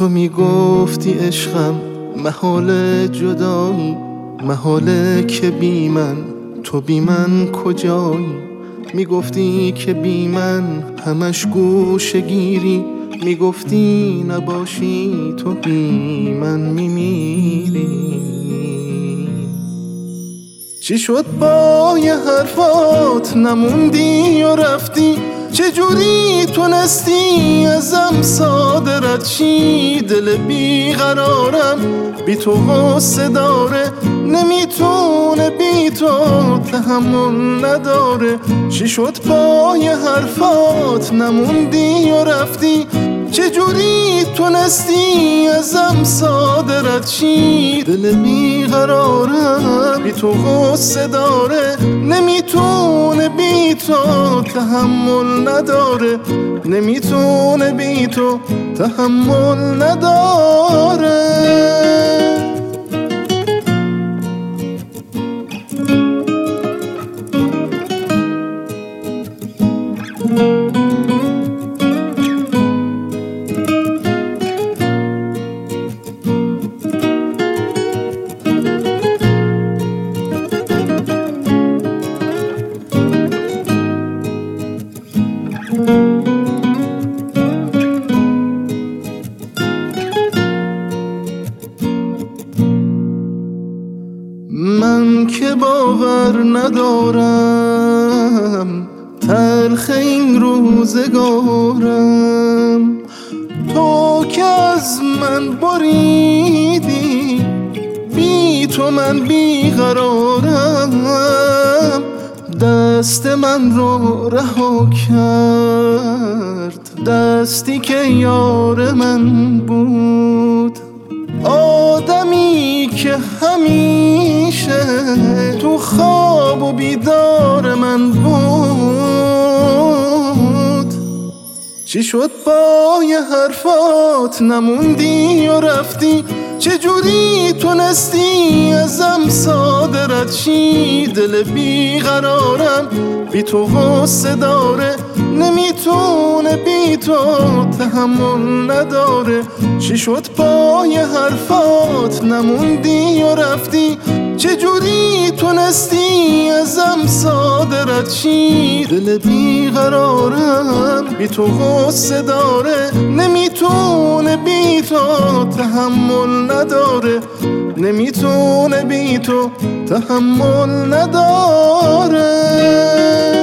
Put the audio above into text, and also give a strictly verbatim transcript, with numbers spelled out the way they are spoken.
تو میگفتی عشقم محال جدایی، محاله که بی من تو بی من کجایی. میگفتی که بی من همش گوشه گیری، میگفتی نباشی تو بی من میمیری. چی شد با یه حرفات نموندی و رفتی؟ چجوری تونستی ازم ساده رد شی؟ دل بیقرارم بی تو غصه داره، نمیتونه بی تو تحمل نداره. چی شد با یه حرفات نموندی و رفتی؟ چجوری تونستی ازم ساده رد شی؟ دل بیقرارم بی تو غصه داره، نمیتونه بی تو تحمل نداره، نمیتونه بی تو تحمل نداره. من که باور ندارم تلخ این روزگارم، تو که از من بریدی، بی تو من بیقرارم. دست من رو رها کرد دستی که یار من بود، آدمی که همیشه تو خواب و بیدار من بود. چی شد با یه حرفات نموندی و رفتی؟ چجوری تونستی ازم ساده رد شی؟ دل بیقرارم بی تو غصه داره، نمیتونه بی تو تحمل نداره. چی شد با یه حرفات نموندی و رفتی؟ چجوری تونستی ازم ساده رد شی؟ دل بیقرارم بی تو غصه داره، نمیتونه بی تو تحمل نداره، نمیتونه بی تو تحمل نداره.